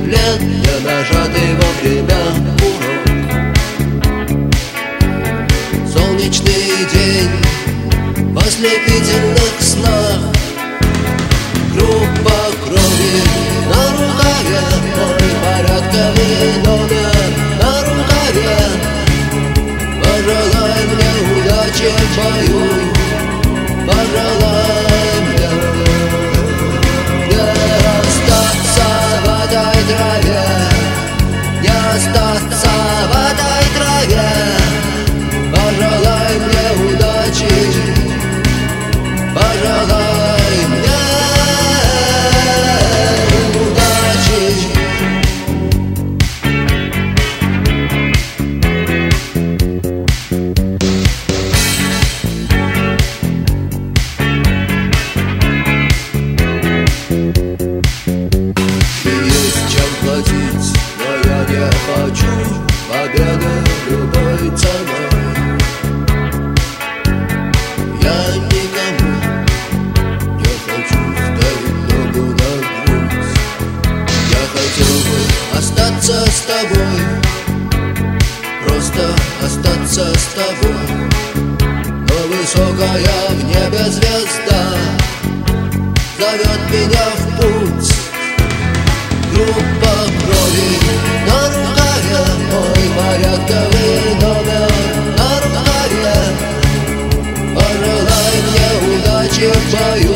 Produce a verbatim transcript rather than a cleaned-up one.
лет, не нажатый вовремя урок. Солнечный день в ослепительных снах, группа крови на рукаве, мой порядковый номер на рукаве. Пожелай мне удачи в бою, пожелай мне не остаться в этой траве, не остаться в этой траве. Пожелай мне удачи, пожелай мне удачи. Есть чем платить, но я не хочу победы любой ценой. Я никому не хочу ставить ногу на грудь. Я хотел бы остаться с тобой, просто остаться с тобой. Но высокая в небе звезда зовет меня в путь. Группа крови на рукаве, мой порядковый номер на рукаве. Пожелай мне удачи в бою,